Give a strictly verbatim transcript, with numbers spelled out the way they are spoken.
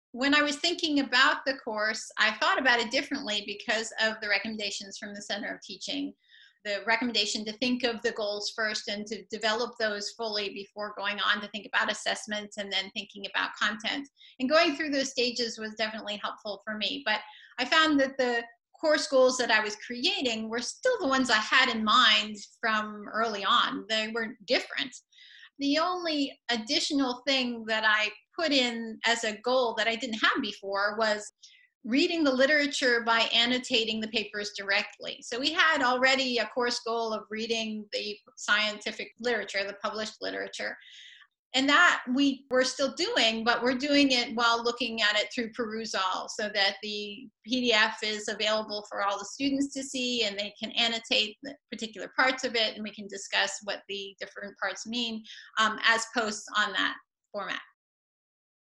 When I was thinking about the course, I thought about it differently because of the recommendations from the Center of Teaching. The recommendation to think of the goals first and to develop those fully before going on to think about assessments and then thinking about content. And going through those stages was definitely helpful for me. But I found that the course goals that I was creating were still the ones I had in mind from early on. They were different. The only additional thing that I put in as a goal that I didn't have before was reading the literature by annotating the papers directly. So we had already a course goal of reading the scientific literature, the published literature. And that we were still doing, but we're doing it while looking at it through Perusall so that the P D F is available for all the students to see and they can annotate the particular parts of it and we can discuss what the different parts mean um, as posts on that format.